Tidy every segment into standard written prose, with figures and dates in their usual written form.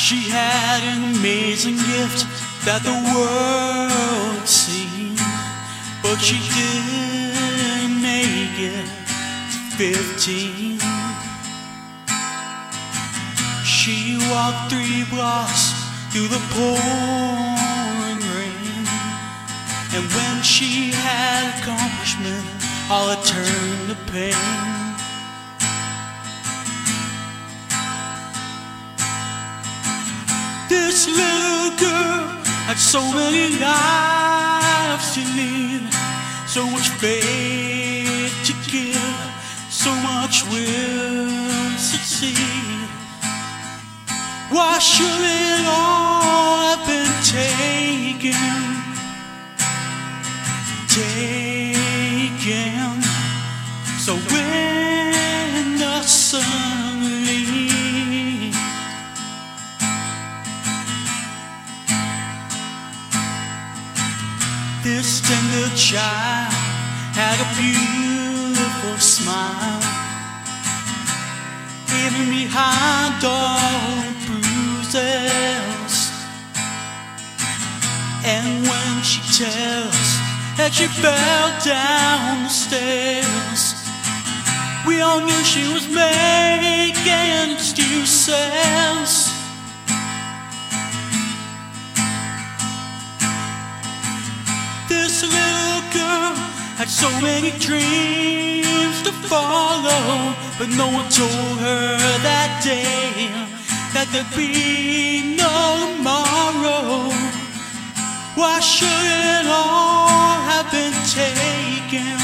She had an amazing gift that the world had seen, but she didn't make it to 15. She walked 3 blocks through the pouring rain, and when she had accomplishment, all it turned to pain. This little girl had so many lives to lead, so much faith to give, so much will to succeed. Why should it all have been taken? So when the sun leaves, this tender child had a beautiful smile, even behind all the bruises. And when she tells that she fell down the stairs, we all knew she was making excuses. This little girl had so many dreams to follow, but no one told her that day that there'd be no tomorrow. Why should it all have been taken?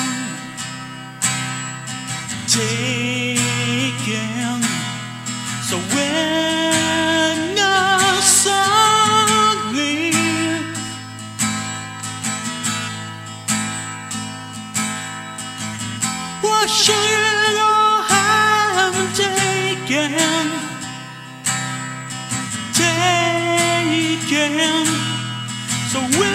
So when the sun leaves, why should it all have been taken? So when